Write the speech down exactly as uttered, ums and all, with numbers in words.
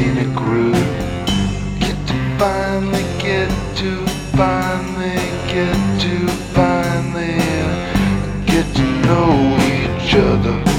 scenic route. Get to finally get to finally get to finally get to know each other.